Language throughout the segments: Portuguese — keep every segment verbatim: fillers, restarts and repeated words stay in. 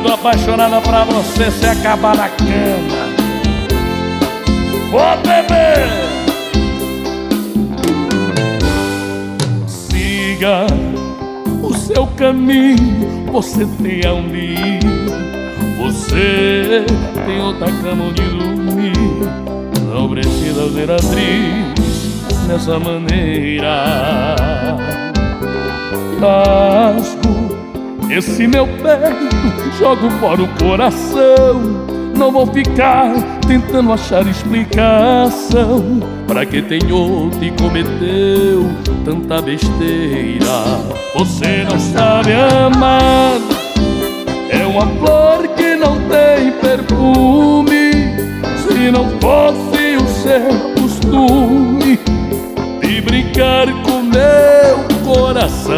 Tô apaixonada pra você se acabar na cama. Ô bebê, siga o seu caminho, você tem aonde ir. Você tem outra cama onde dormir. Não precisa ser atriz dessa maneira. Rasgo esse meu peito, jogo fora o coração. Não vou ficar tentando achar explicação pra que tem outro e cometeu tanta besteira. Você não sabe amar, é uma flor que não tem perfume. Se não fosse o seu costume de brincar com meu coração,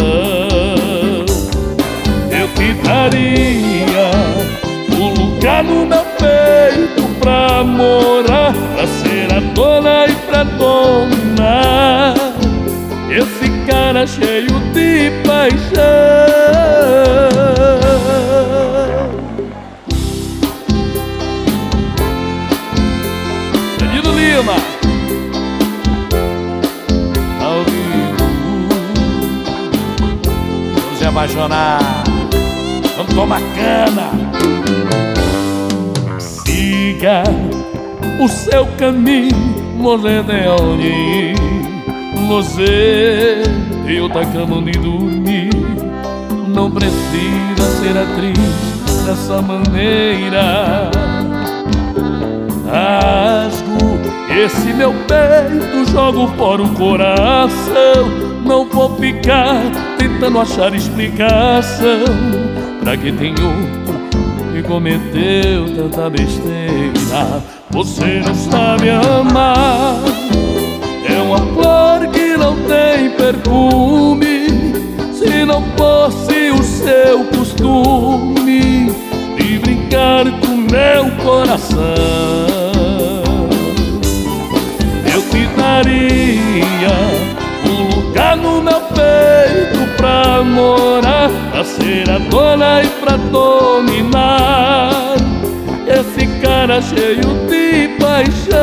eu te daria um lugar no meu peito pra morar, pra ser a dona e pra dominar esse cara cheio de paixão. Danilo Lima, ao vivo. Vamos se apaixonar, vamos tomar cana. Siga o seu caminho, você tem onde ir. Você tem outra cama onde dormir. Não precisa ser atriz dessa maneira. Rasgo esse meu peito, jogo fora o coração. Não vou ficar tentando achar explicação pra que tem outro e cometeu tanta besteira. Você não sabe amar, é uma flor que não tem perfume. Se não fosse o seu costume de brincar com meu coração, eu te daria um lugar no meu peito pra morar, pra ser a dona e pra dominar esse cara cheio de paixão.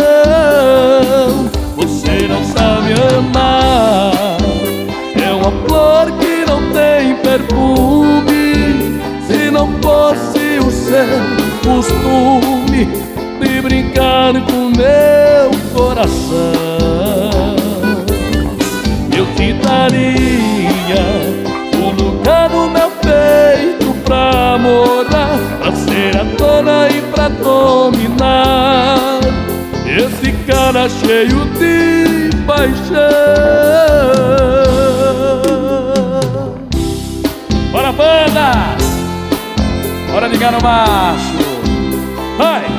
Você não sabe amar, é uma flor que não tem perfume. Se não fosse o seu costume de brincar com meu coração, eu te daria um lugar no meu peito pra morar, pra ser a dona e pra dominar esse cara cheio de paixão. Bora, banda! Bora ligar no macho! Vai!